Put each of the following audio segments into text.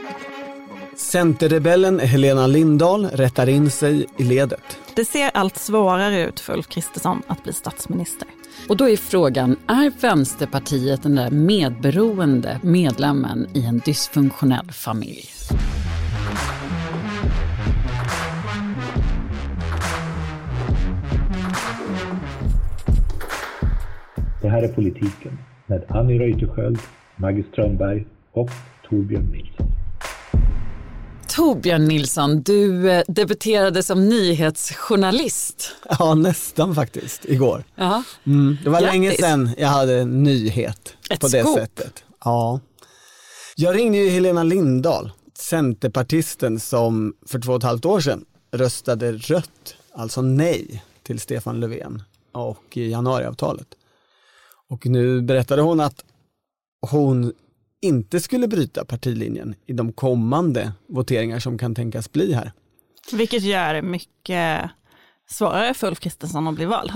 Centerrebellen Helena Lindahl rättar in sig i ledet. Det ser allt svårare ut för Ulf Kristersson att bli statsminister. Och då är frågan, är Vänsterpartiet den där medberoende medlemmen i en dysfunktionell familj? Det här är Politiken med Annie Reuterskiöld, Maggie Strömberg och Torbjörn Nilsson. Torbjörn Nilsson, du debuterade som nyhetsjournalist. Ja, nästan faktiskt, igår. Ja. Det var Grattis. länge sedan jag hade en nyhet Ett på det scoop. sättet. Ja. Jag ringde ju Helena Lindahl, centerpartisten som för 2,5 år sedan röstade rött, alltså nej, till Stefan Löfven och i januariavtalet. Och nu berättade hon att hon inte skulle bryta partilinjen i de kommande voteringar som kan tänkas bli här. Vilket gör det mycket svårare för Ulf Kristersson att bli vald.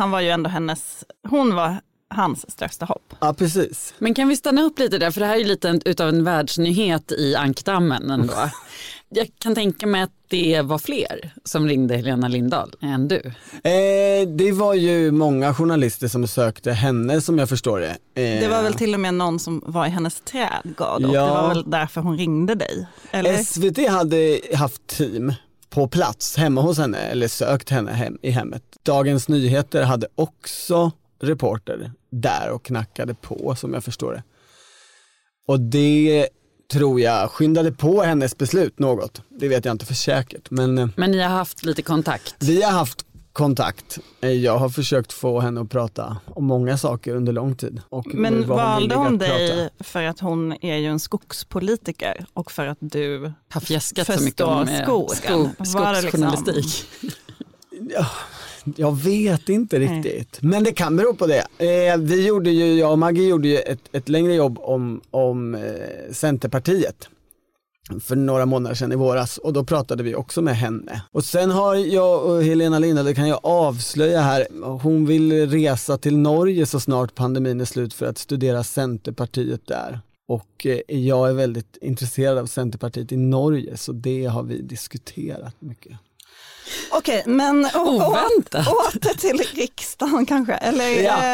Hon var hans största hopp. Ja, precis. Men kan vi stanna upp lite där, för det här är ju lite utav en världsnyhet i ankdammen ändå. Jag kan tänka mig att det var fler som ringde Helena Lindahl än du. Det var ju många journalister som sökte henne, som jag förstår det. Det var väl till och med någon som var i hennes trädgård och Ja. det var väl därför hon ringde dig, eller? SVT hade haft team på plats hemma hos henne, eller sökt henne i hemmet. Dagens Nyheter hade också reporter där och knackade på, som jag förstår det. Och det tror jag skyndade på hennes beslut något. Det vet jag inte för säkert. Men ni har haft lite kontakt? Vi har haft kontakt. Jag har försökt få henne att prata om många saker under lång tid. Men valde hon dig för att hon är ju en skogspolitiker och för att du har fjäskat så mycket om skogsjournalistik? Ja, jag vet inte riktigt. Men det kan bero på det. Jag och Maggie gjorde ju ett längre jobb om Centerpartiet för några månader sedan i våras. Och då pratade vi också med henne. Och sen har jag och Helena Lindahl, det kan jag avslöja här, hon vill resa till Norge så snart pandemin är slut för att studera Centerpartiet där. Och jag är väldigt intresserad av Centerpartiet i Norge, så det har vi diskuterat mycket. Okej, men oväntat. Åter till riksdagen kanske. Eller,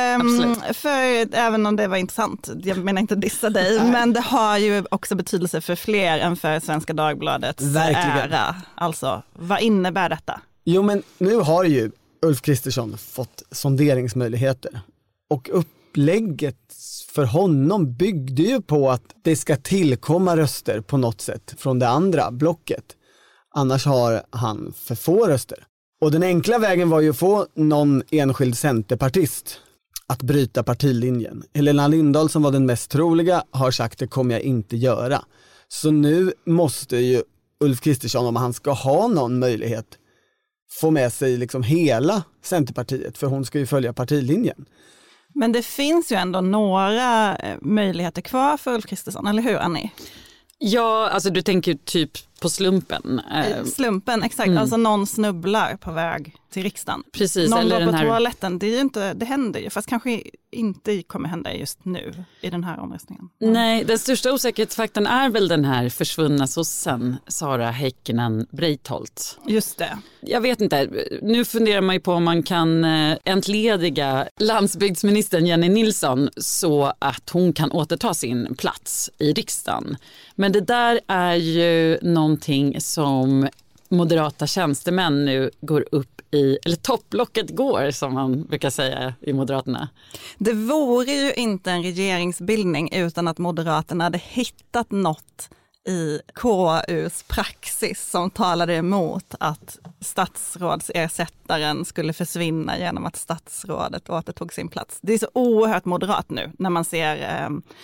Ja, för även om det var intressant, jag menar inte dissa dig, men det har ju också betydelse för fler än för Svenska Dagbladets ära. Alltså, vad innebär detta? Jo, men nu har ju Ulf Kristersson fått sonderingsmöjligheter. Och upplägget för honom byggde ju på att det ska tillkomma röster på något sätt från det andra blocket. Annars har han för få röster. Och den enkla vägen var ju att få någon enskild centerpartist att bryta partilinjen. Helena Lindahl, som var den mest troliga, har sagt det kommer jag inte göra. Så nu måste ju Ulf Kristersson, om han ska ha någon möjlighet, få med sig liksom hela Centerpartiet, för hon ska ju följa partilinjen. Men det finns ju ändå några möjligheter kvar för Ulf Kristersson, eller hur, Annie? Ja, alltså du tänker typ på slumpen. Slumpen, exakt. Alltså någon snubblar på väg till riksdagen. Precis, någon eller går på den här... toaletten. Det är ju inte, det händer ju, fast kanske inte kommer hända just nu i den här omröstningen. Nej, den största osäkerhetsfaktorn är väl den här försvunna sossen Sara Heikkinen Breitholt. Just det. Jag vet inte, nu funderar man ju på om man kan entlediga landsbygdsministern Jenny Nilsson så att hon kan återta sin plats i riksdagen. Men det där är ju någonting som moderata tjänstemän nu går upp i, eller topplocket går som man brukar säga i Moderaterna. Det vore ju inte en regeringsbildning utan att Moderaterna hade hittat något i KUs praxis som talade emot att statsrådsersättaren skulle försvinna genom att statsrådet återtog sin plats. Det är så oerhört moderat nu när man ser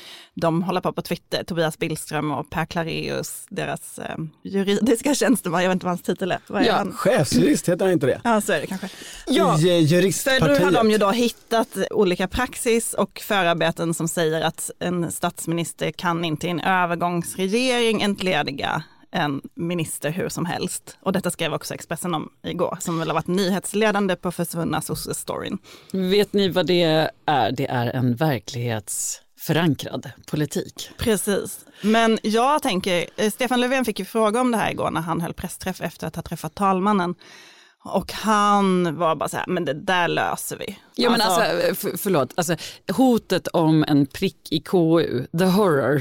de håller på Twitter, Tobias Billström och Per Clareus, deras juridiska tjänsteman, jag vet inte vad hans titel är. Vad är han? Chefsjurist heter han inte det? Ja, så är det kanske. Ja, i juristpartiet. Då har de ju då hittat olika praxis och förarbeten som säger att en statsminister kan inte i en övergångsregering entlediga en minister hur som helst. Och detta skrev också Expressen om igår, som väl har varit nyhetsledande på försvunna sosse-storyn. Vet ni vad det är? Det är en verklighets förankrad politik. Precis. Men jag tänker, Stefan Löfven fick ju fråga om det här igår när han höll pressträff efter att ha träffat talmannen. Och han var bara så här, men det där löser vi. Ja, men alltså, förlåt, alltså, hotet om en prick i KU, the horror.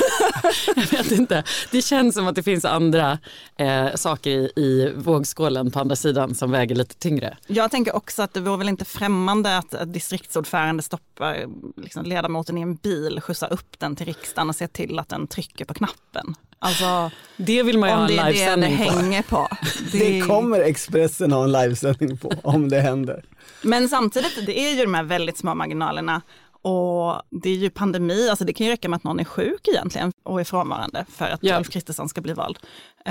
Jag vet inte, det känns som att det finns andra saker i vågskålen på andra sidan som väger lite tyngre. Jag tänker också att det vore väl inte främmande att distriktsordförande stoppar liksom, ledamoten i en bil, skjutsar upp den till riksdagen och ser till att den trycker på knappen. Alltså, det vill man ju ha en livesändning på. Om det hänger på. Det kommer Expressen ha en livesändning på om det händer. Men samtidigt, det är ju de här väldigt små marginalerna och det är ju pandemi, alltså det kan ju räcka med att någon är sjuk egentligen och är frånvarande för att Ulf Kristersson ska bli vald.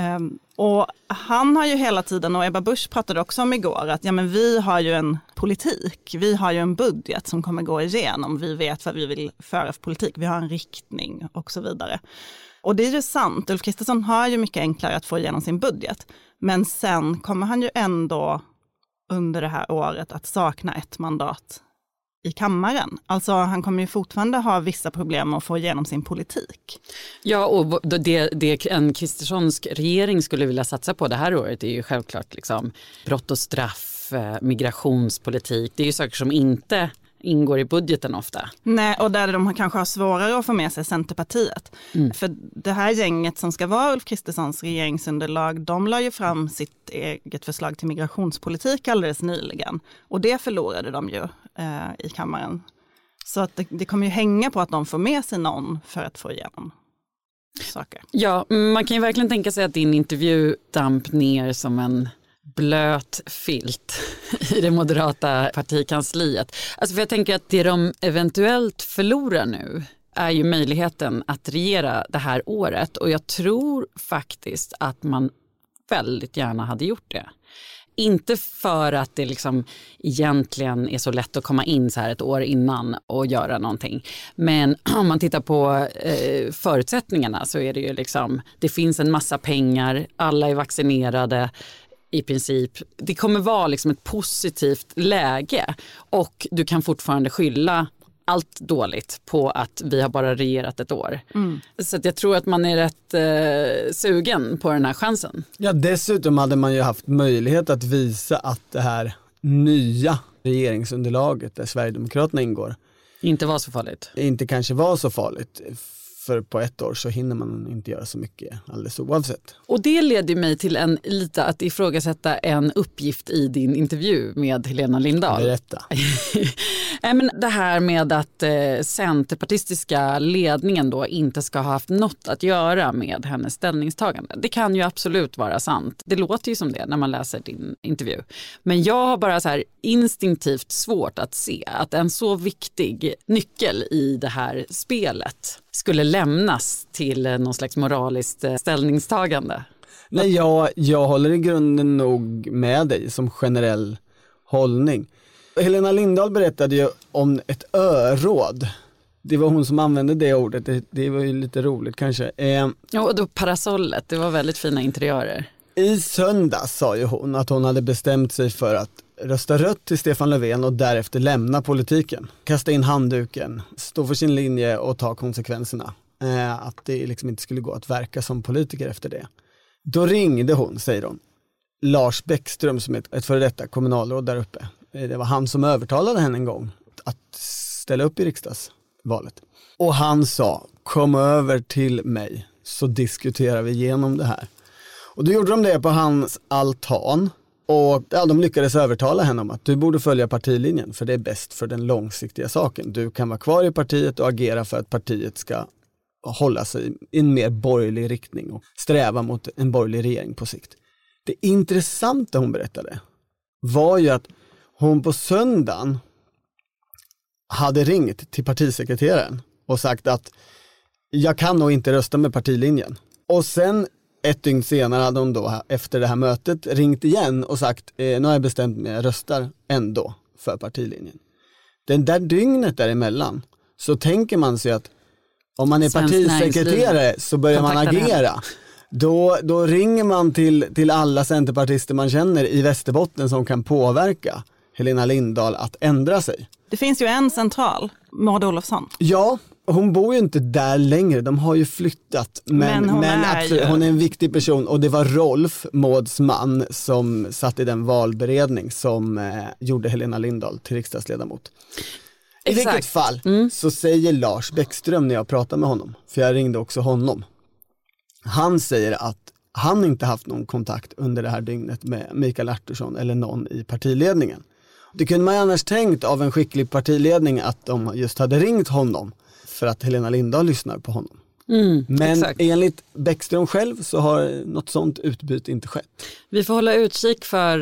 Och han har ju hela tiden, och Ebba Busch pratade också om igår, att ja, men vi har ju en politik, vi har ju en budget som kommer gå igenom, vi vet vad vi vill föra för politik, vi har en riktning och så vidare. Och det är ju sant, Ulf Kristersson har ju mycket enklare att få igenom sin budget, men sen kommer han ju ändå under det här året att sakna ett mandat i kammaren. Alltså han kommer ju fortfarande ha vissa problem att få igenom sin politik. Ja, och det en Kristerssonsk regering skulle vilja satsa på det här året är ju självklart liksom brott och straff, migrationspolitik. Det är ju saker som inte ingår i budgeten ofta. Nej, och där de kanske har svårare att få med sig Centerpartiet. För det här gänget som ska vara Ulf Kristerssons regeringsunderlag, de la ju fram sitt eget förslag till migrationspolitik alldeles nyligen. Och det förlorade de ju i kammaren. Så att det kommer ju hänga på att de får med sig någon för att få igenom saker. Ja, man kan ju verkligen tänka sig att din intervju damp ner som en blöt filt i det moderata partikansliet. Alltså för jag tänker att det de eventuellt förlorar nu är ju möjligheten att regera det här året, och jag tror faktiskt att man väldigt gärna hade gjort det. Inte för att det liksom egentligen är så lätt att komma in så här ett år innan och göra någonting. Men om man tittar på förutsättningarna så är det ju liksom, det finns en massa pengar, alla är vaccinerade i princip. Det kommer vara liksom ett positivt läge, och du kan fortfarande skylla allt dåligt på att vi har bara regerat ett år. Så att jag tror att man är rätt sugen på den här chansen. Ja, dessutom hade man ju haft möjlighet att visa att det här nya regeringsunderlaget där Sverigedemokraterna ingår inte var så farligt. Inte kanske var så farligt. För på ett år så hinner man inte göra så mycket alldeles oavsett. Och det leder mig till lite att ifrågasätta en uppgift i din intervju med Helena Lindahl. Berätta. Men det här med att centerpartistiska ledningen då inte ska ha haft något att göra med hennes ställningstagande. Det kan ju absolut vara sant. Det låter ju som det när man läser din intervju. Men jag har bara så här instinktivt svårt att se att en så viktig nyckel i det här spelet skulle lämnas till någon slags moraliskt ställningstagande. Nej, jag håller i grunden nog med dig som generell hållning. Helena Lindahl berättade ju om ett öråd. Det var hon som använde det ordet. Det var ju lite roligt kanske. Ja, och då parasollet. Det var väldigt fina interiörer. I söndags sa ju hon att hon hade bestämt sig för att rösta rött till Stefan Löfven och därefter lämna politiken. Kasta in handduken, stå för sin linje och ta konsekvenserna. Att det liksom inte skulle gå att verka som politiker efter det. Då ringde hon, säger hon, Lars Bäckström som är ett före detta kommunalråd där uppe. Det var han som övertalade henne en gång att ställa upp i riksdagsvalet. Och han sa, kom över till mig så diskuterar vi igenom det här. Och då gjorde de det på hans altan. Och ja, de lyckades övertala henne om att du borde följa partilinjen för det är bäst för den långsiktiga saken. Du kan vara kvar i partiet och agera för att partiet ska hålla sig i en mer borgerlig riktning och sträva mot en borgerlig regering på sikt. Det intressanta hon berättade var ju att hon på söndagen hade ringt till partisekreteraren och sagt att jag kan nog inte rösta med partilinjen. Och sen ett dygn senare hade hon då efter det här mötet ringt igen och sagt nu har jag bestämt mig, jag röstar ändå för partilinjen. Den där dygnet däremellan så tänker man sig att om man är partisekreterare så börjar man agera. Då ringer man till alla centerpartister man känner i Västerbotten som kan påverka Helena Lindahl att ändra sig. Det finns ju en central, Maud Olofsson. Ja, hon bor ju inte där längre, de har ju flyttat. Men hon är en viktig person, och det var Rolf, Mauds man, som satt i den valberedning som gjorde Helena Lindahl till riksdagsledamot. I vilket fall så säger Lars Bäckström när jag pratar med honom, för jag ringde också honom. Han säger att han inte haft någon kontakt under det här dygnet med Mikael Artursson eller någon i partiledningen. Det kunde man annars tänkt av en skicklig partiledning att de just hade ringt honom för att Helena Lindahl lyssnar på honom. Men enligt Bäckström själv så har något sånt utbyte inte skett. Vi får hålla utkik för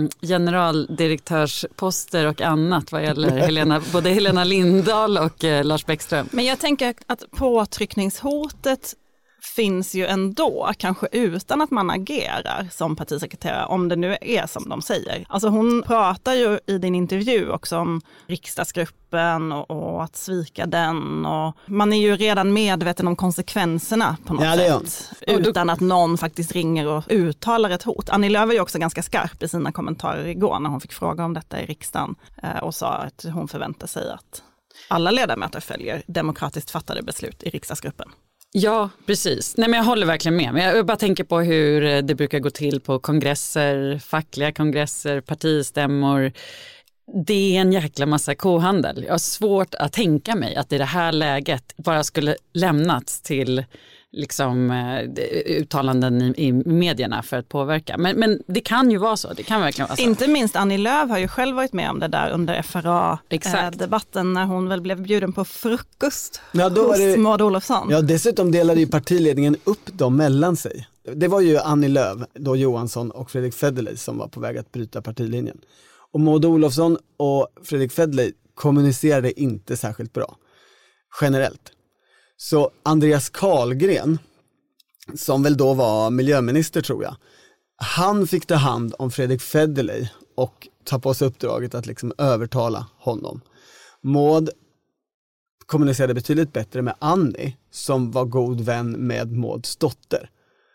generaldirektörsposter och annat vad gäller både Helena Lindahl och Lars Bäckström. Men jag tänker att påtryckningshotet finns ju ändå, kanske utan att man agerar som partisekreterare, om det nu är som de säger. Alltså hon pratar ju i din intervju också om riksdagsgruppen och att svika den, och man är ju redan medveten om konsekvenserna på något sätt, utan att någon faktiskt ringer och uttalar ett hot. Annie Lööf är ju också ganska skarp i sina kommentarer igår när hon fick fråga om detta i riksdagen och sa att hon förväntar sig att alla ledamöter följer demokratiskt fattade beslut i riksdagsgruppen. Ja, precis. Nej, men jag håller verkligen med. Men jag bara tänker på hur det brukar gå till på kongresser, fackliga kongresser, partistämmor. Det är en jäkla massa kohandel. Jag har svårt att tänka mig att i det här läget bara skulle lämnats till liksom uttalanden i medierna för att påverka. Men det kan ju vara så. Det kan verkligen vara så. Inte minst Annie Lööf har ju själv varit med om det där under FRA-debatten när hon väl blev bjuden på frukost hos Maud Olofsson. Ja, dessutom delade ju partiledningen upp dem mellan sig. Det var ju Annie Lööf, då Johansson och Fredrik Federley som var på väg att bryta partilinjen. Och Maud Olofsson och Fredrik Federley kommunicerade inte särskilt bra, generellt. Så Andreas Carlgren, som väl då var miljöminister tror jag, han fick ta hand om Fredrik Federley och ta på sig uppdraget att liksom övertala honom. Maud kommunicerade betydligt bättre med Annie, som var god vän med Mauds dotter.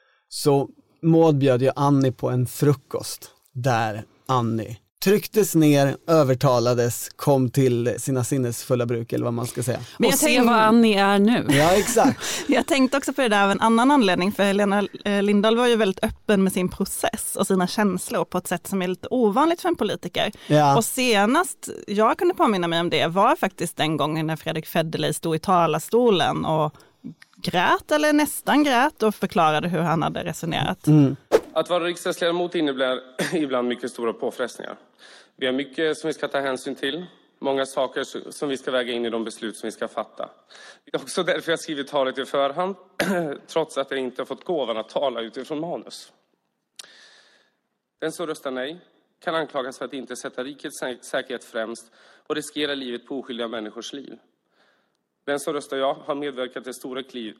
Så Maud bjöd ju Annie på en frukost där Annie trycktes ner, övertalades, kom till sina sinnesfulla bruk eller vad man ska säga. Men jag ser vad Annie är nu. Ja, exakt. Jag tänkte också på det där av en annan anledning, för Helena Lindahl var ju väldigt öppen med sin process och sina känslor på ett sätt som är lite ovanligt för en politiker. Ja. Och senast jag kunde påminna mig om det var faktiskt den gången när Fredrik Federley stod i talarstolen och grät eller nästan grät och förklarade hur han hade resonerat. Att vara riksdagsledamot innebär ibland mycket stora påfrestningar. Vi har mycket som vi ska ta hänsyn till. Många saker som vi ska väga in i de beslut som vi ska fatta. Det är också därför jag skrivit talet i förhand, trots att jag inte har fått gåvan att tala utifrån manus. Den som röstar nej kan anklagas för att inte sätta rikets säkerhet främst och riskera livet på oskyldiga människors liv. Den som röstar ja har medverkat till stora kliv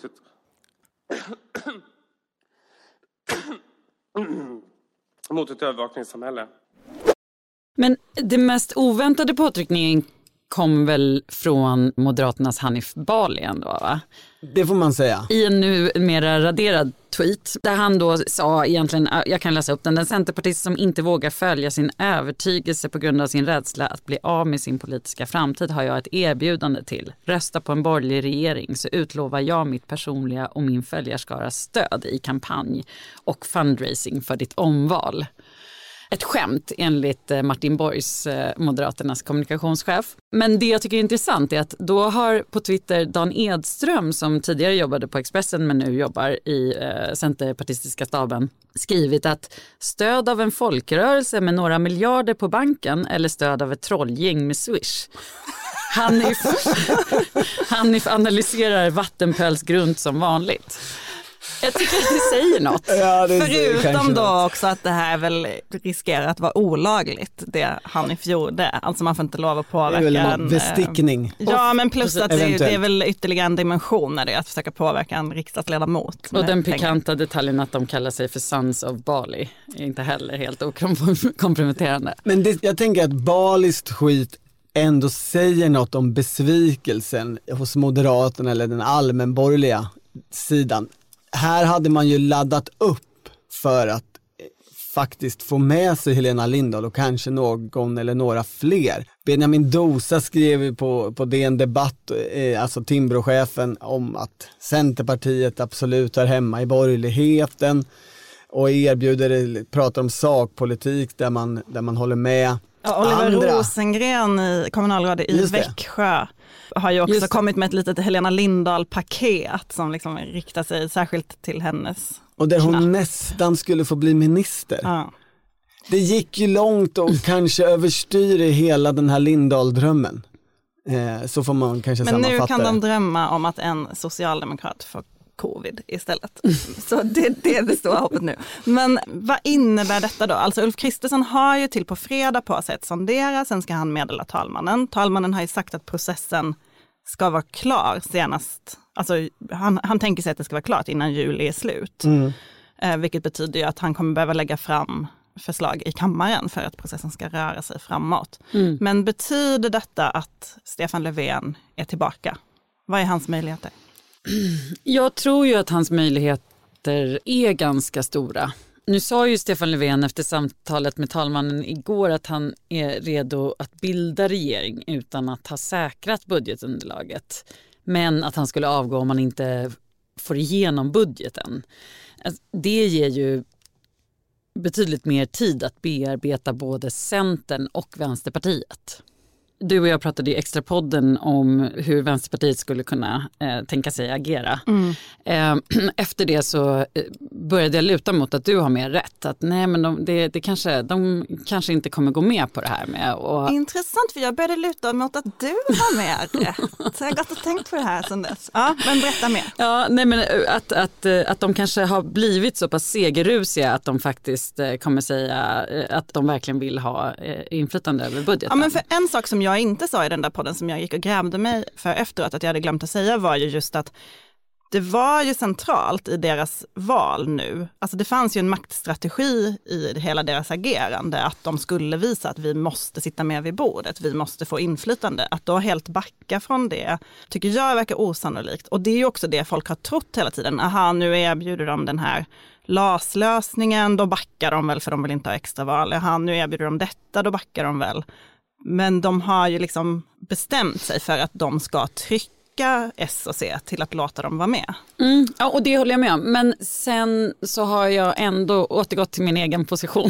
mot ett övervakningssamhälle. Men det mest oväntade påtryckningen kom väl från Moderaternas Hanif Bali ändå, va? Det får man säga. I en nu mera raderad tweet där han då sa egentligen, jag kan läsa upp den centerpartist som inte vågar följa sin övertygelse på grund av sin rädsla att bli av med sin politiska framtid har jag ett erbjudande till. Rösta på en borgerlig regering så utlovar jag mitt personliga och min följarskaras stöd i kampanj och fundraising för ditt omval. Ett skämt enligt Martin Borgs, Moderaternas kommunikationschef. Men det jag tycker är intressant är att då har på Twitter Dan Edström, som tidigare jobbade på Expressen men nu jobbar i centerpartistiska staben, skrivit att stöd av en folkrörelse med några miljarder på banken eller stöd av ett trollgäng med Swish. Hanif analyserar vattenpölsgrund som vanligt. Jag tycker att det säger något. Ja, förutom då också att det här väl riskerar att vara olagligt, det Hanif gjorde. Alltså man får inte lov att påverka. Det är väl en bestickning. Ja, men plus att det är väl ytterligare en dimension när det är att försöka påverka en riksdagsledamot. Och den pikanta detaljen att de kallar sig för Sons of Bali är inte heller helt okomprometterande. Men jag tänker att Balis skit ändå säger något om besvikelsen hos Moderaterna eller den allmänborgerliga sidan. Här hade man ju laddat upp för att faktiskt få med sig Helena Lindahl och kanske någon eller några fler. Benjamin Dosa skrev på DN Debatt, alltså Timbrochefen, om att Centerpartiet absolut är hemma i borgerligheten och pratar om sakpolitik där man håller med. Ja, Oliver Rosengren, kommunalrådet i Växjö, har ju också kommit med ett litet Helena Lindahl-paket som liksom riktar sig särskilt till hennes. Och där hon nästan skulle få bli minister. Ja. Det gick ju långt och kanske överstyr i hela den här Lindahl-drömmen. Så får man kanske sammanfatta. Men nu kan de drömma om att en socialdemokrat får covid istället. Så det består hoppet nu. Men vad innebär detta då? Alltså Ulf Kristersson har ju till på fredag på sig att sondera, sen ska han meddela talmannen. Talmannen har ju sagt att processen ska vara klar senast. Alltså han tänker sig att det ska vara klart innan juli är slut. Vilket betyder ju att han kommer behöva lägga fram förslag i kammaren för att processen ska röra sig framåt. Men betyder detta att Stefan Löfven är tillbaka? Vad är hans möjligheter? Jag tror ju att hans möjligheter är ganska stora. Nu sa ju Stefan Löfven efter samtalet med talmannen igår att han är redo att bilda regering utan att ha säkrat budgetunderlaget. Men att han skulle avgå om man inte får igenom budgeten. Det ger ju betydligt mer tid att bearbeta både Centern och Vänsterpartiet. Du och jag pratade i Extrapodden om hur Vänsterpartiet skulle kunna tänka sig agera. Efter det så började jag luta mot att du har mer rätt. Att nej, men de kanske inte kommer gå med på det här med. Intressant, för jag började luta mot att du har mer rätt. Så jag har gått och tänkt på det här sedan dess. Ja, men berätta mer. Ja, nej, men att de kanske har blivit så pass segerrusiga att de faktiskt kommer säga att de verkligen vill ha inflytande över budgeten. Ja, men för en sak som jag inte sa i den där podden som jag gick och grävde mig för efteråt att jag hade glömt att säga var ju just att det var ju centralt i deras val nu. Alltså det fanns ju en maktstrategi i hela deras agerande att de skulle visa att vi måste sitta med vid bordet, vi måste få inflytande. Att då helt backa från det tycker jag verkar osannolikt. Och det är ju också det folk har trott hela tiden. Aha, nu erbjuder de den här LAS-lösningen, då backar de väl för de vill inte ha extraval. Aha, nu erbjuder de detta, då backar de väl. Men de har ju liksom bestämt sig för att de ska trycka S och C till att låta dem vara med. Ja, och det håller jag med om. Men sen så har jag ändå återgått till min egen position.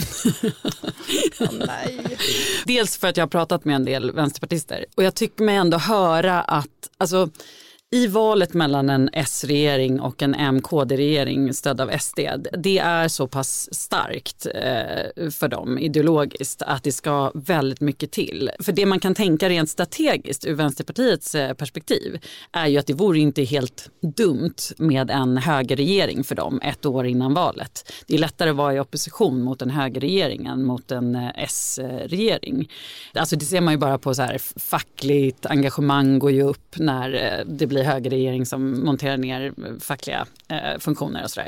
Nej. Dels för att jag har pratat med en del vänsterpartister. Och jag tycker mig ändå höra att alltså, i valet mellan en S-regering och en MKD-regering stödd av SD, det är så pass starkt för dem ideologiskt att det ska väldigt mycket till. För det man kan tänka rent strategiskt ur Vänsterpartiets perspektiv är ju att det vore inte helt dumt med en högerregering för dem ett år innan valet. Det är lättare att vara i opposition mot en högerregering än mot en S-regering. Alltså det ser man ju bara på så här, fackligt engagemang går ju upp när det blir högerregering som monterar ner fackliga funktioner och sådär.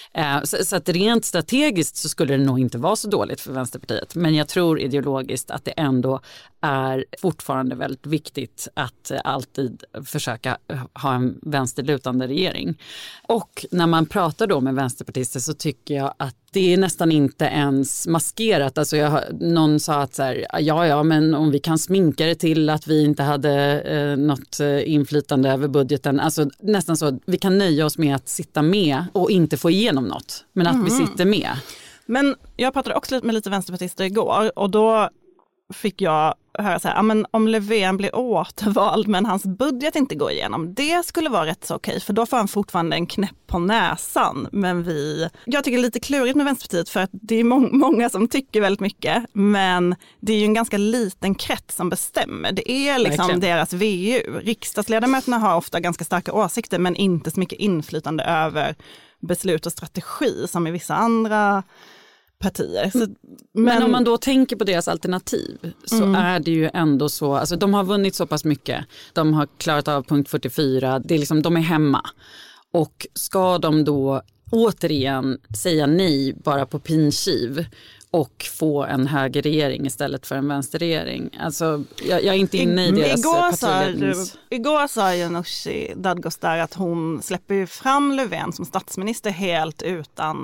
Så att rent strategiskt så skulle det nog inte vara så dåligt för Vänsterpartiet. Men jag tror ideologiskt att det ändå är fortfarande väldigt viktigt att alltid försöka ha en vänsterlutande regering. Och när man pratar då med vänsterpartister så tycker jag att det är nästan inte ens maskerat. Alltså någon sa att så här, ja, men om vi kan sminka det till att vi inte hade något inflytande över budgeten. Alltså nästan så, vi kan nöja oss med att sitta med och inte få igenom något. Men att vi sitter med. Men jag pratade också med lite vänsterpartister igår och då fick jag höra så här, men om Löfven blir återvald men hans budget inte går igenom, det skulle vara rätt så okej, för då får han fortfarande en knäpp på näsan. Men jag tycker det är lite klurigt med Vänsterpartiet för att det är många som tycker väldigt mycket, men det är ju en ganska liten krets som bestämmer. Det är liksom verkligen deras VU. Riksdagsledamöterna har ofta ganska starka åsikter men inte så mycket inflytande över beslut och strategi som i vissa andra partier. Men om man då tänker på deras alternativ så är det ju ändå så, alltså de har vunnit så pass mycket. De har klarat av punkt 44, det är liksom, de är hemma. Och ska de då återigen säga nej bara på pinkiv och få en högerregering istället för en vänsterregering? Alltså jag är inte inne i deras partilednings... Igår sa ju Nooshi Dadgostar att hon släpper ju fram Löfven som statsminister helt utan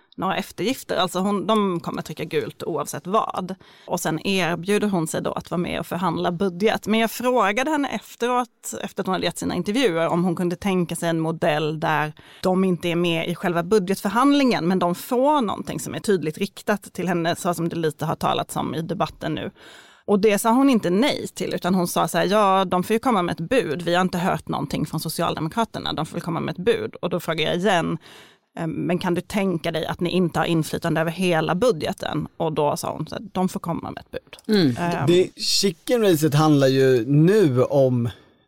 några eftergifter. Alltså de kommer trycka gult oavsett vad. Och sen erbjuder hon sig då att vara med och förhandla budget. Men jag frågade henne efteråt, efter att hon hade gett sina intervjuer, om hon kunde tänka sig en modell där de inte är med i själva budgetförhandlingen, men de får någonting som är tydligt riktat till henne, så som det lite har talats om i debatten nu. Och det sa hon inte nej till, utan hon sa så här, ja, de får ju komma med ett bud. Vi har inte hört någonting från Socialdemokraterna, de får väl komma med ett bud. Och då frågar jag igen, men kan du tänka dig att ni inte har inflytande över hela budgeten? Och då sa hon så här, de får komma med ett bud. Det chicken racet handlar ju nu om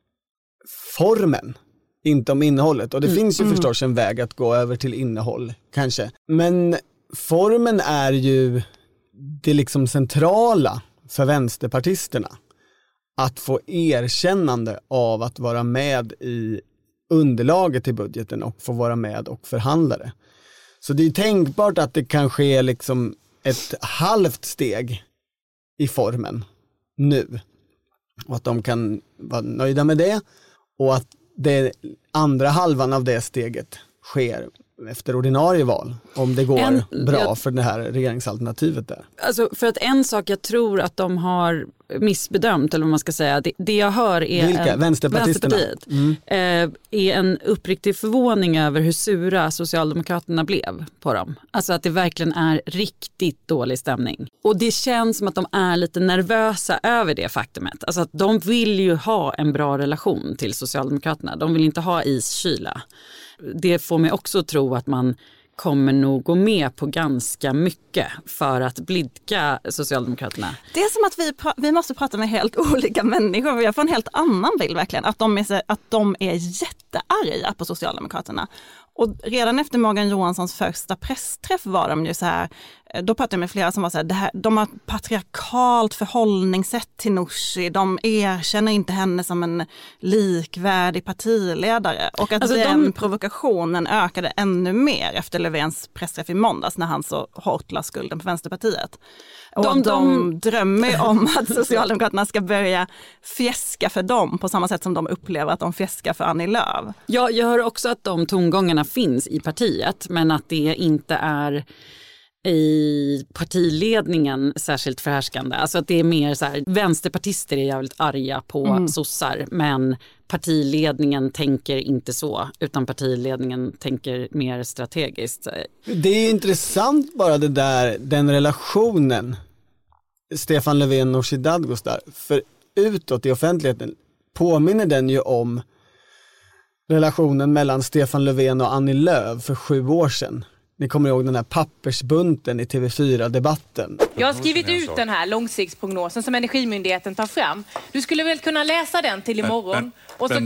formen, inte om innehållet. Och det finns ju förstås en väg att gå över till innehåll, kanske. Men formen är ju det liksom centrala för vänsterpartisterna. Att få erkännande av att vara med i underlaget i budgeten och få vara med och förhandla det. Så det är tänkbart att det kan ske liksom ett halvt steg i formen nu. Och att de kan vara nöjda med det. Och att det andra halvan av det steget sker efter ordinarie val, om det går bra för det här regeringsalternativet där. Alltså för att en sak jag tror att de har missbedömt, eller vad man ska säga, det jag hör är vilka? Vänsterpartiet är en uppriktig förvåning över hur sura Socialdemokraterna blev på dem. Alltså att det verkligen är riktigt dålig stämning. Och det känns som att de är lite nervösa över det faktumet. Alltså att de vill ju ha en bra relation till Socialdemokraterna. De vill inte ha iskyla. Det får mig också att tro att man kommer nog gå med på ganska mycket för att blidka Socialdemokraterna. Det är som att vi måste prata med helt olika människor. Jag får en helt annan bild verkligen. Att de är jättearga på Socialdemokraterna. Och redan efter Morgan Johanssons första pressträff var de ju så här, då pratade jag med flera som var så här, de har patriarkalt förhållningssätt till Nooshi, de erkänner inte henne som en likvärdig partiledare. Och att den provokationen ökade ännu mer efter Löfvens pressträff i måndags när han så hårt la skulden på Vänsterpartiet. Och de drömmer om att Socialdemokraterna ska börja fjäska för dem på samma sätt som de upplever att de fjäskar för Annie Lööf. Ja, jag hör också att de tongångarna finns i partiet, men att det inte är i partiledningen särskilt förhärskande. Alltså att det är mer så här, vänsterpartister är jävligt arga på sossar, men partiledningen tänker inte så, utan partiledningen tänker mer strategiskt. Det är intressant bara den relationen Stefan Löfven och Nooshi Dadgostar, för utåt i offentligheten påminner den ju om relationen mellan Stefan Löfven och Annie Lööf för 7 år sedan. Ni kommer ihåg den här pappersbunten i TV4-debatten. Jag har skrivit ut den här långsiktsprognosen som Energimyndigheten tar fram. Du skulle väl kunna läsa den till imorgon? Och så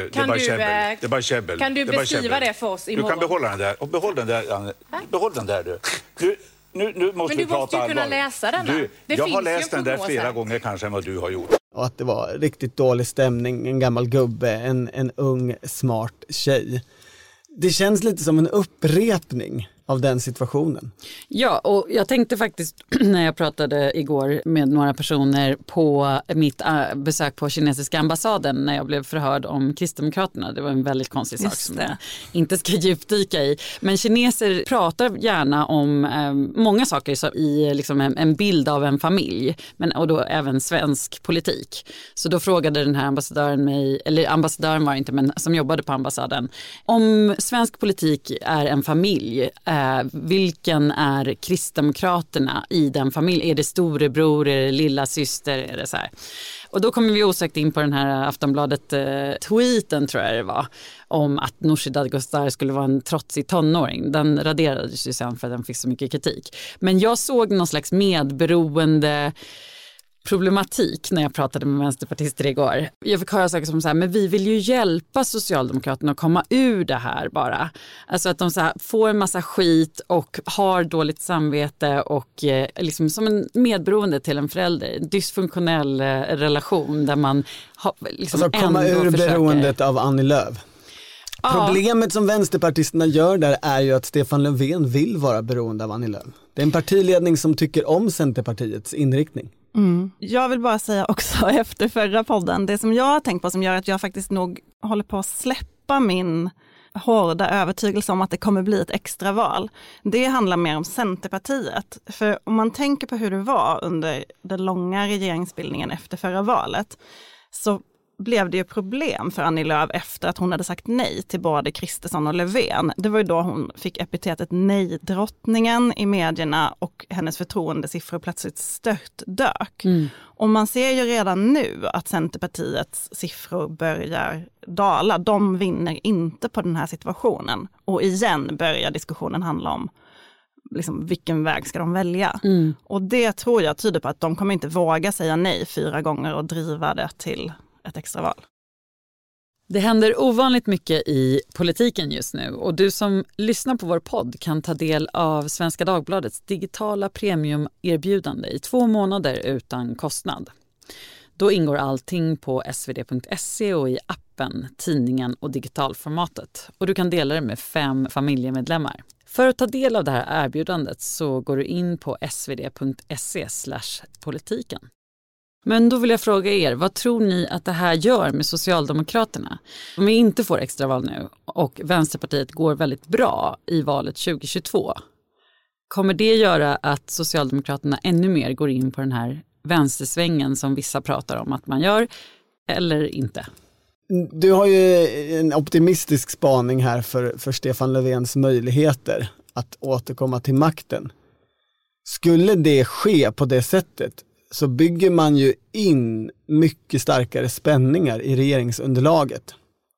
kan du beskriva det för oss imorgon. Du kan behålla den där. Och behåll den där du. Nu måste vi prata allvar. Men du måste ju kunna läsa den. Jag har läst den där flera gånger kanske än vad du har gjort. Och att det var riktigt dålig stämning, en gammal gubbe, en ung smart tjej. Det känns lite som en upprepning av den situationen. Ja, och jag tänkte faktiskt när jag pratade igår med några personer på mitt besök på kinesiska ambassaden när jag blev förhörd om Kristdemokraterna. Det var en väldigt konstig sak som jag inte ska djupdyka i. Men kineser pratar gärna om många saker i liksom en bild av en familj, och då även svensk politik. Så då frågade den här ambassadören mig, eller ambassadören var inte, men som jobbade på ambassaden, om svensk politik är en familj, vilken är Kristdemokraterna i den familjen? Är det storebror, är det lilla syster, är det så här? Och då kommer vi osökt in på den här Aftonbladet-tweeten, tror jag det var, om att Nooshi Dadgostar skulle vara en trotsig tonåring. Den raderades ju sen för att den fick så mycket kritik. Men jag såg någon slags medberoende problematik när jag pratade med vänsterpartister igår. Jag fick höra saker som så här, men vi vill ju hjälpa Socialdemokraterna att komma ur det här bara. Alltså att de så här får en massa skit och har dåligt samvete och liksom som en medberoende till en förälder. En dysfunktionell relation där man liksom alltså komma ur beroendet av Annie Lööf. Problemet som vänsterpartisterna gör där är ju att Stefan Löfven vill vara beroende av Annie Lööf. Det är en partiledning som tycker om Centerpartiets inriktning. Jag vill bara säga också efter förra podden, det som jag har tänkt på som gör att jag faktiskt nog håller på att släppa min hårda övertygelse om att det kommer bli ett extraval. Det handlar mer om Centerpartiet. För om man tänker på hur det var under den långa regeringsbildningen efter förra valet, så blev det ju problem för Annie Lööf efter att hon hade sagt nej till både Kristersson och Löfven. Det var ju då hon fick epitetet nej-drottningen i medierna och hennes förtroendesiffror plötsligt störtdök. Och man ser ju redan nu att Centerpartiets siffror börjar dala. De vinner inte på den här situationen. Och igen börjar diskussionen handla om liksom, vilken väg ska de välja. Och det tror jag tyder på att de kommer inte våga säga nej 4 gånger och driva det till ett extraval. Det händer ovanligt mycket i politiken just nu och du som lyssnar på vår podd kan ta del av Svenska Dagbladets digitala premiumerbjudande i 2 månader utan kostnad. Då ingår allting på svd.se och i appen, tidningen och digitalformatet. Och du kan dela det med 5 familjemedlemmar. För att ta del av det här erbjudandet så går du in på svd.se/politiken. Men då vill jag fråga er, vad tror ni att det här gör med Socialdemokraterna? Om vi inte får extraval nu och Vänsterpartiet går väldigt bra i valet 2022, kommer det göra att Socialdemokraterna ännu mer går in på den här vänstersvängen som vissa pratar om att man gör, eller inte? Du har ju en optimistisk spaning här för Stefan Löfvens möjligheter att återkomma till makten. Skulle det ske på det sättet så bygger man ju in mycket starkare spänningar i regeringsunderlaget.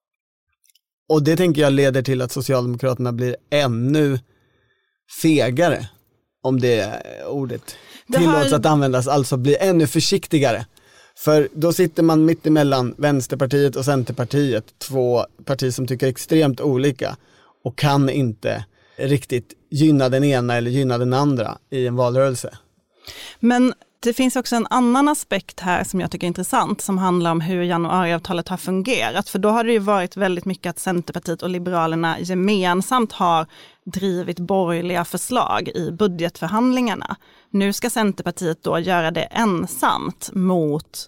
Och det tänker jag leder till att Socialdemokraterna blir ännu fegare, om det ordet tillåts att användas, alltså blir ännu försiktigare. För då sitter man mitt emellan Vänsterpartiet och Centerpartiet, 2 partier som tycker extremt olika och kan inte riktigt gynna den ena eller gynna den andra i en valrörelse. Men det finns också en annan aspekt här som jag tycker är intressant som handlar om hur januariavtalet har fungerat. För då har det ju varit väldigt mycket att Centerpartiet och Liberalerna gemensamt har drivit borgerliga förslag i budgetförhandlingarna. Nu ska Centerpartiet då göra det ensamt mot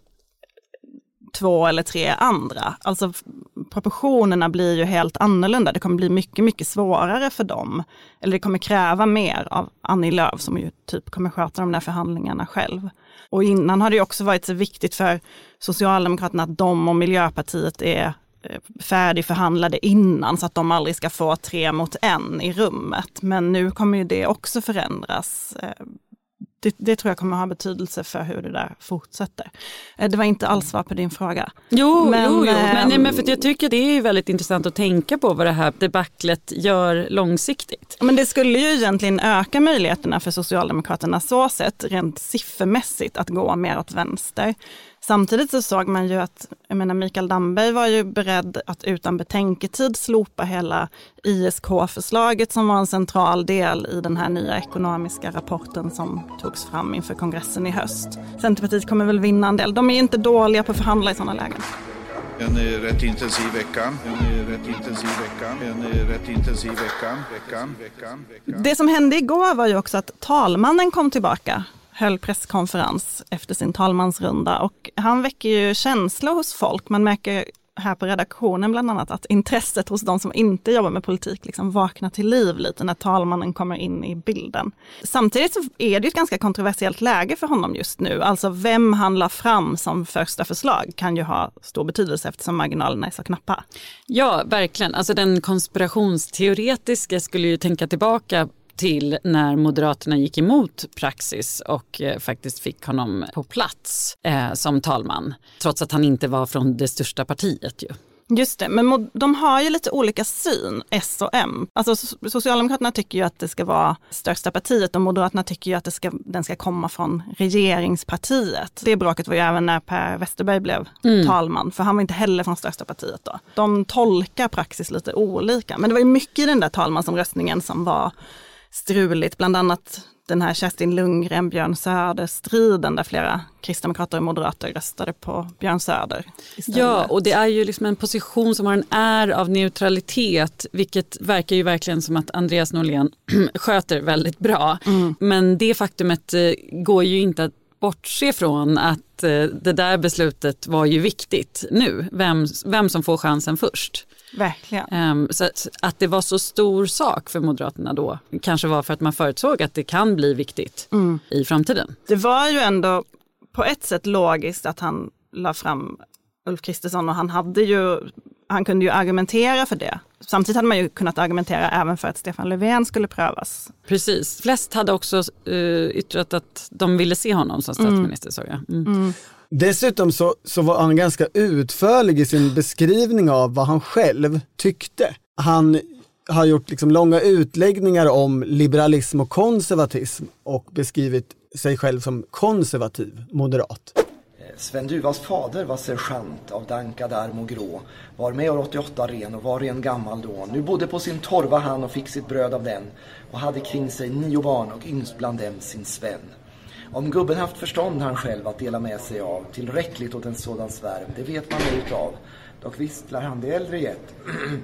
2 eller 3 andra. Alltså proportionerna blir ju helt annorlunda. Det kommer bli mycket, mycket svårare för dem. Eller det kommer kräva mer av Annie Lööf som ju typ kommer sköta de där förhandlingarna själv. Och innan har det ju också varit så viktigt för Socialdemokraterna att de och Miljöpartiet är färdigförhandlade innan så att de aldrig ska få 3 mot 1 i rummet. Men nu kommer ju det också förändras. Det tror jag kommer ha betydelse för hur det där fortsätter. Det var inte alls svar på din fråga. Jo. Men för jag tycker det är väldigt intressant att tänka på vad det här debaclet gör långsiktigt. Men det skulle ju egentligen öka möjligheterna för Socialdemokraterna så sätt rent siffermässigt att gå mer åt vänster. Samtidigt så såg man ju att Mikael Damberg var ju beredd att utan betänketid slopa hela ISK-förslaget som var en central del i den här nya ekonomiska rapporten som togs fram inför kongressen i höst. Centerpartiet kommer väl vinna en del. De är inte dåliga på att förhandla i sådana lägen. En rätt intensiv vecka. Det som hände igår var ju också att talmannen kom tillbaka. Höll presskonferens efter sin talmansrunda och han väcker ju känslor hos folk. Man märker här på redaktionen bland annat att intresset hos de som inte jobbar med politik liksom vaknar till liv lite när talmannen kommer in i bilden. Samtidigt så är det ett ganska kontroversiellt läge för honom just nu. Alltså vem han la fram som första förslag kan ju ha stor betydelse eftersom marginalerna är så knappa. Ja, verkligen. Alltså den konspirationsteoretiska skulle ju tänka tillbaka till när Moderaterna gick emot praxis och faktiskt fick honom på plats som talman. Trots att han inte var från det största partiet ju. Just det, men de har ju lite olika syn, S och M. Alltså Socialdemokraterna tycker ju att det ska vara största partiet och Moderaterna tycker ju att den ska komma från regeringspartiet. Det bråket var ju även när Per Westerberg blev talman, för han var inte heller från största partiet då. De tolkar praxis lite olika, men det var ju mycket i den där talmansomröstningen som var struligt, bland annat den här Kerstin Lundgren, Björn Söder-striden där flera kristdemokrater och moderater röstade på Björn Söder istället. Ja, och det är ju liksom en position som har en är av neutralitet, vilket verkar ju verkligen som att Andreas Norlén sköter väldigt bra. Men det faktumet går ju inte att bortse från att det där beslutet var ju viktigt nu, vem som får chansen först. Verkligen. Så att det var så stor sak för Moderaterna då kanske var för att man förutsåg att det kan bli viktigt i framtiden. Det var ju ändå på ett sätt logiskt att han la fram Ulf Kristersson och han kunde ju argumentera för det. Samtidigt hade man ju kunnat argumentera även för att Stefan Löfven skulle prövas. Precis. Flest hade också yttrat att de ville se honom som statsminister, såg jag. Dessutom så var han ganska utförlig i sin beskrivning av vad han själv tyckte. Han har gjort liksom långa utläggningar om liberalism och konservatism och beskrivit sig själv som konservativ moderat. Sven Duvas fader var sergeant av dankad arm och grå, var med år 88 ren och var ren gammal då. Nu bodde på sin torva han och fick sitt bröd av den och hade kring sig 9 barn och yngst bland dem sin Sven. Om gubben haft förstånd han själv att dela med sig av, tillräckligt åt en sådan svärm, det vet man ej utav. Dock visst lär han det äldre gett,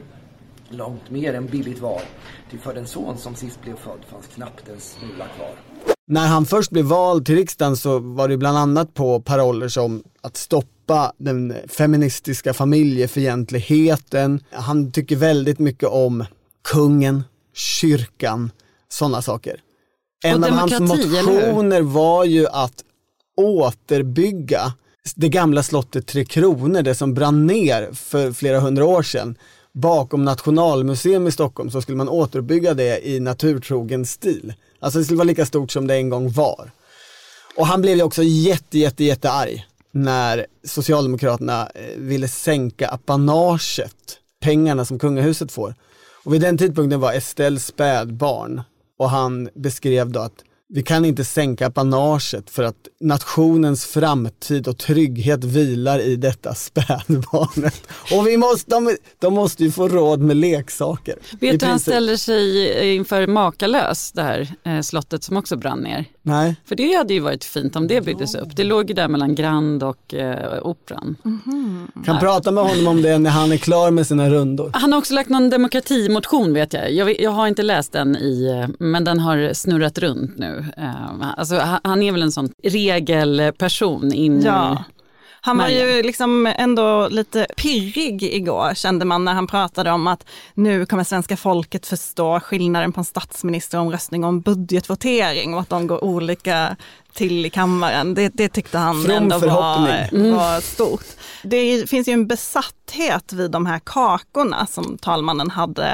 långt mer än billigt var, till för den son som sist blev född fanns knappt en smula kvar. När han först blev vald till riksdagen så var det bland annat på paroller som att stoppa den feministiska familjefientligheten. Han tycker väldigt mycket om kungen, kyrkan, sådana saker. En av hans motioner var ju att återbygga det gamla slottet Tre Kronor, det som brann ner för flera hundra år sedan. Bakom Nationalmuseum i Stockholm så skulle man återbygga det i naturtrogen stil. Alltså det skulle vara lika stort som det en gång var. Och han blev ju också jättearg när Socialdemokraterna ville sänka apanaget, pengarna som kungahuset får. Och vid den tidpunkten var Estelle spädbarn och han beskrev då att vi kan inte sänka apanaget för att nationens framtid och trygghet vilar i detta spädbarnet. Och de måste ju få råd med leksaker. Vet du han ställer sig inför Makalös, det här slottet som också brann ner? Nej. För det hade ju varit fint om det byggdes upp. Det låg ju där mellan Grand och Operan. Kan prata med honom om det när han är klar med sina rundor. Han har också lagt någon demokratimotion, vet jag. Jag har inte läst den men den har snurrat runt nu. Alltså, han är väl en sån regelperson in. Ja. Han var ju liksom ändå lite pirrig igår, kände man, när han pratade om att nu kommer svenska folket förstå skillnaden på en statsministeromröstning och en budgetvotering och att de går olika till i kammaren. Det tyckte han ändå var stort. Det finns ju en besatthet vid de här kakorna som talmannen hade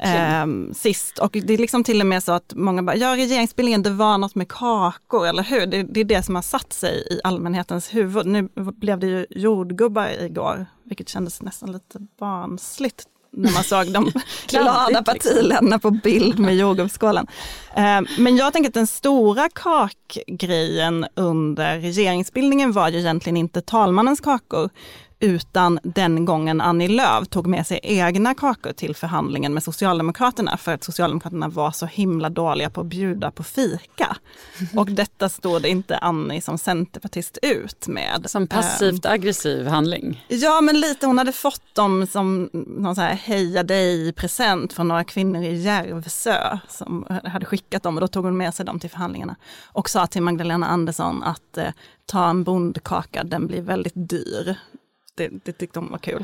sist. Och det är liksom till och med så att många bara, ja, regeringsbildningen, det var något med kakor, eller hur? Det är det som har satt sig i allmänhetens huvud. Nu blev det ju jordgubbar igår, vilket kändes nästan lite barnsligt när man såg de glada partiledarna på bild med jordgubbsskålen. Men jag tänker att den stora kakgrejen under regeringsbildningen var ju egentligen inte talmannens kakor, utan den gången Annie Lööf tog med sig egna kakor till förhandlingen med Socialdemokraterna för att Socialdemokraterna var så himla dåliga på att bjuda på fika. Och detta stod inte Annie som centerpartist ut med. Som passivt aggressiv handling. Ja, men lite. Hon hade fått dem som någon så här heja dig-present från några kvinnor i Järvsö som hade skickat dem, och då tog hon med sig dem till förhandlingarna och sa till Magdalena Andersson att ta en bondkaka, den blir väldigt dyr. Det tyckte hon var kul.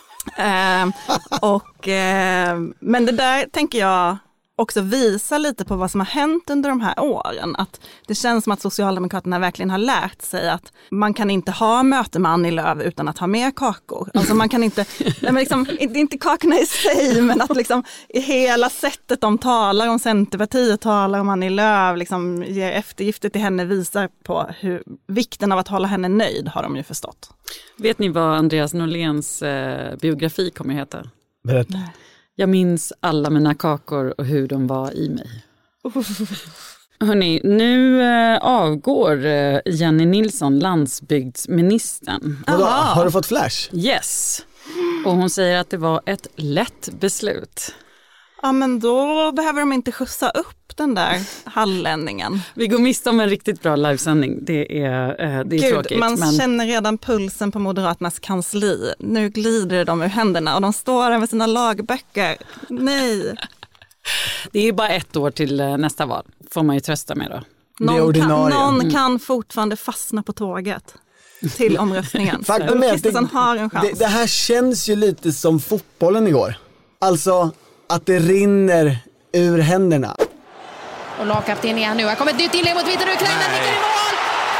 Men det där tänker jag också visar lite på vad som har hänt under de här åren. Att det känns som att Socialdemokraterna verkligen har lärt sig att man kan inte ha möte med Annie Lööf utan att ha med kakor. Alltså man kan inte, liksom, inte kakorna i sig, men att liksom i hela sättet de talar om Centerpartiet, talar om Annie Lööf, liksom ger eftergifter till henne, visar på vikten av att hålla henne nöjd, har de ju förstått. Vet ni vad Andreas Norléns biografi kommer att heta? Berätta. Jag minns alla mina kakor och hur de var i mig. Hörrni, nu avgår Jenny Nilsson, landsbygdsministern. Har du fått flash? Yes. Och hon säger att det var ett lätt beslut. Ja, men då behöver de inte skjutsa upp den där hallänningen. Vi går miste om en riktigt bra livesändning. Det är tråkigt. Man känner redan pulsen på Moderaternas kansli. Nu glider de ur händerna och de står där med sina lagböcker. Nej. Det är bara 1 år till nästa val. Får man ju trösta med då. Någon kan fortfarande fastna på tåget. till omröstningen. Faktum är att har en chans. Det här känns ju lite som fotbollen igår. Alltså att det rinner ur händerna. Och lagkapten är han nu. Här kommer ett nytt inlägg mot Vitryssland. Ukraina nickar i mål!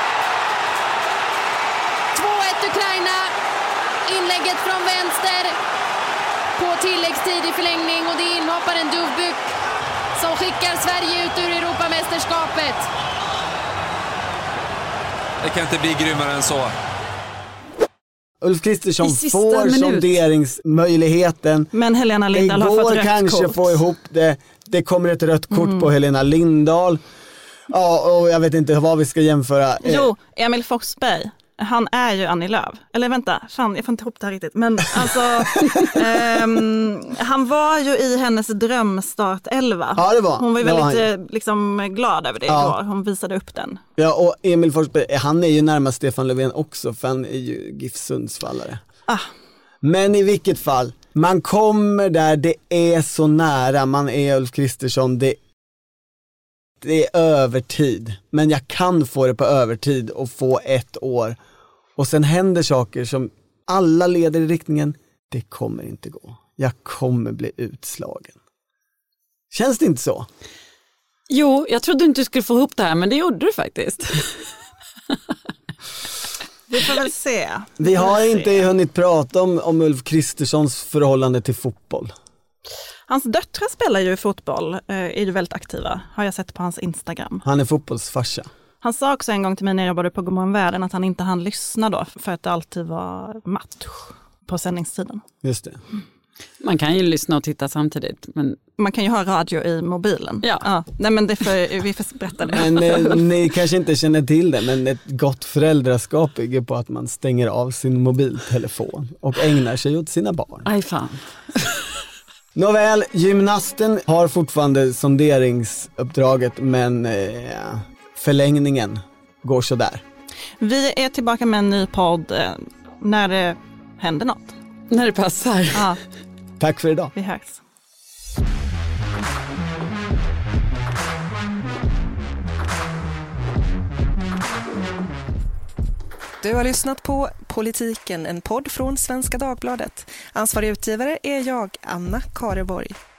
2-1 Ukraina. Inlägget från vänster på tilläggstid i förlängning. Och det är inhopparen Duvbyk som skickar Sverige ut ur Europamästerskapet. Det kan inte bli grymmare än så. Ulf Kristersson får sonderingsmöjligheten. Men Helena Lindahl har fått rött kanske kort. Få ihop det. Det kommer ett rött kort på Helena Lindahl. Ja, och jag vet inte vad vi ska jämföra. Jo, Emil Forsberg. Han är ju Annie Lööf. Eller vänta, fan, jag får inte ihop det här riktigt. Men alltså, han var ju i hennes drömstart 11. Ja, det var. Hon var ju väldigt liksom, glad över det igår. Hon visade upp den. Ja, och Emil Forsberg, han är ju närmast Stefan Löfven också, för han är ju GIF Sundsvallare. Men i vilket fall, man kommer där, det är så nära, man är Ulf Kristersson, det är övertid. Men jag kan få det på övertid och få 1 år. Och sen händer saker som alla leder i riktningen, det kommer inte gå. Jag kommer bli utslagen. Känns det inte så? Jo, jag trodde inte du skulle få ihop det här, men det gjorde du faktiskt. Vi får väl se. Vi har inte hunnit prata om Ulf Kristerssons förhållande till fotboll. Hans döttrar spelar ju fotboll, är ju väldigt aktiva, har jag sett på hans Instagram. Han är fotbollsfarsa. Han sa också en gång till mig när jag jobbade på Godmorgon Världen att han inte hann lyssna då, för att det alltid var match på sändningstiden. Just det. Man kan ju lyssna och titta samtidigt. Men man kan ju ha radio i mobilen. Ja. Nej, men vi får berätta det. Men ni kanske inte känner till det, men ett gott föräldraskap bygger på att man stänger av sin mobiltelefon och ägnar sig åt sina barn. Aj fan. Nåväl, gymnasten har fortfarande sonderingsuppdraget, men förlängningen går så där. Vi är tillbaka med en ny podd när det händer något. När det passar. Ja. Tack för idag. Vi hörs. Du har lyssnat på Politiken, en podd från Svenska Dagbladet. Ansvarig utgivare är jag, Anna Kareborg.